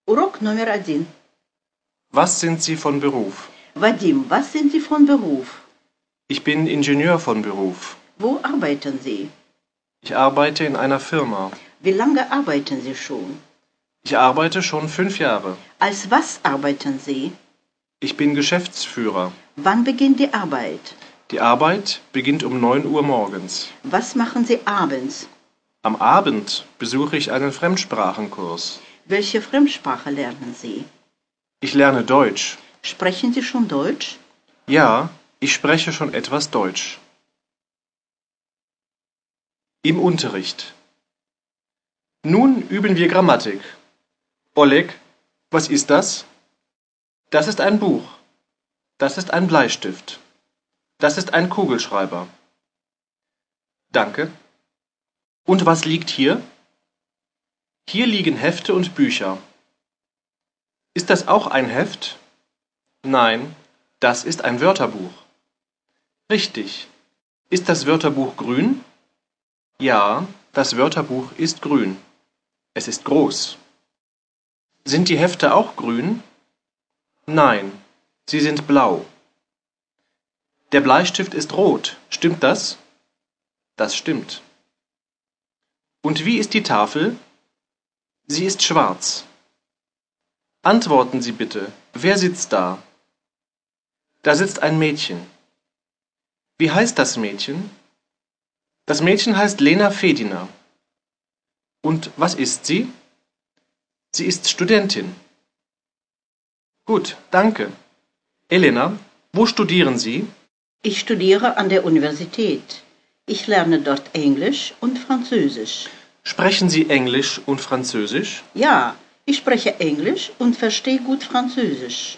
Урок номер 1. Was sind Sie von Beruf? Vadim, was sind Sie von Beruf? Ich bin Ingenieur von Beruf. Wo arbeiten Sie? Ich arbeite in einer Firma. Wie lange arbeiten Sie schon? Ich arbeite schon 5 Jahre. Als was arbeiten Sie? Ich bin Geschäftsführer. Wann beginnt die Arbeit? Die Arbeit beginnt um 9 Uhr morgens. Was machen Sie abends? Am Abend besuche ich einen Fremdsprachenkurs. Welche Fremdsprache lernen Sie? Ich lerne Deutsch. Sprechen Sie schon Deutsch? Ja, ich spreche schon etwas Deutsch. Im Unterricht. Nun üben wir Grammatik. Oleg, was ist das? Das ist ein Buch. Das ist ein Bleistift. Das ist ein Kugelschreiber. Danke. Und was liegt hier? Hier liegen Hefte und Bücher. Ist das auch ein Heft? Nein, das ist ein Wörterbuch. Richtig. Ist das Wörterbuch grün? Ja, das Wörterbuch ist grün. Es ist groß. Sind die Hefte auch grün? Nein, sie sind blau. Der Bleistift ist rot. Stimmt das? Das stimmt. Und wie ist die Tafel? Sie ist schwarz. Antworten Sie bitte. Wer sitzt da? Da sitzt ein Mädchen. Wie heißt das Mädchen? Das Mädchen heißt Lena Fedina. Und was ist sie? Sie ist Studentin. Gut, danke. Elena, wo studieren Sie? Ich studiere an der Universität. Ich lerne dort Englisch und Französisch. Sprechen Sie Englisch und Französisch? Ja, ich spreche Englisch und verstehe gut Französisch.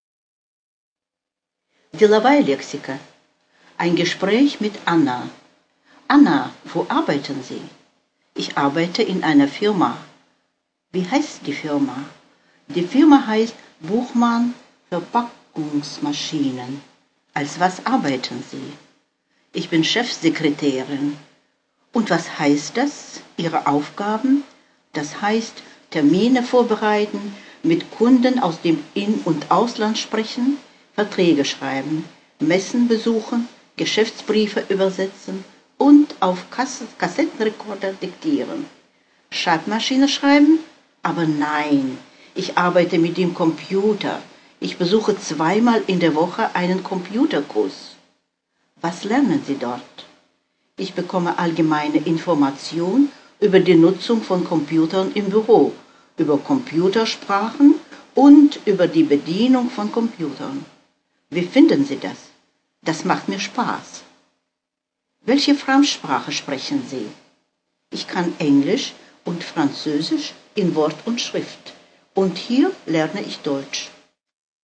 Деловая лексика. Ein Gespräch mit Anna. Anna, wo arbeiten Sie? Ich arbeite in einer Firma. Wie heißt die Firma? Die Firma heißt Buchmann Verpackungsmaschinen. Als was arbeiten Sie? Ich bin Chefsekretärin. Und was heißt das? Ihre Aufgaben? Das heißt, Termine vorbereiten, mit Kunden aus dem In- und Ausland sprechen, Verträge schreiben, Messen besuchen, Geschäftsbriefe übersetzen und auf Kassettenrekorder diktieren. Schreibmaschine schreiben? Aber nein, ich arbeite mit dem Computer. Ich besuche 2-mal in der Woche einen Computerkurs. Was lernen Sie dort? Ich bekomme allgemeine Informationen über die Nutzung von Computern im Büro, über Computersprachen und über die Bedienung von Computern. Wie finden Sie das? Das macht mir Spaß. Welche Fremdsprache sprechen Sie? Ich kann Englisch und Französisch in Wort und Schrift. Und hier lerne ich Deutsch.